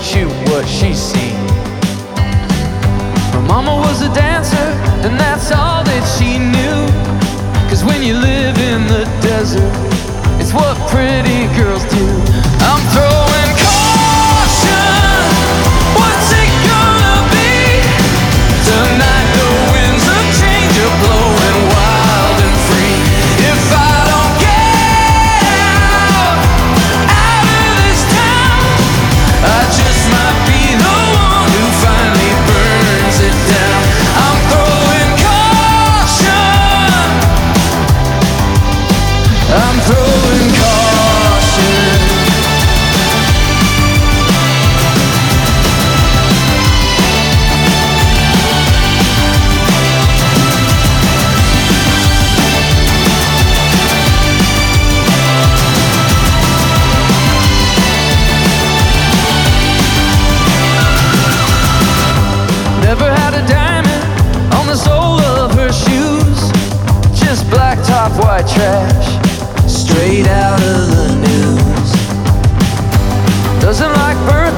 shoot what she's seen. Her mama was a dancer, and that's all that she knew. 'Cause when you live in the desert, it's what pretty girls do. I'm throwing caution. What's it gonna be? Tonight the winds of change are blowing wild and free. If I don't get out of this town, I just might be the one who finally burns it down. I'm throwing caution. I'm throwing caution. Never had a diamond on the sole of her shoes. Just black top, white trash, straight out of the news. Doesn't like birthdays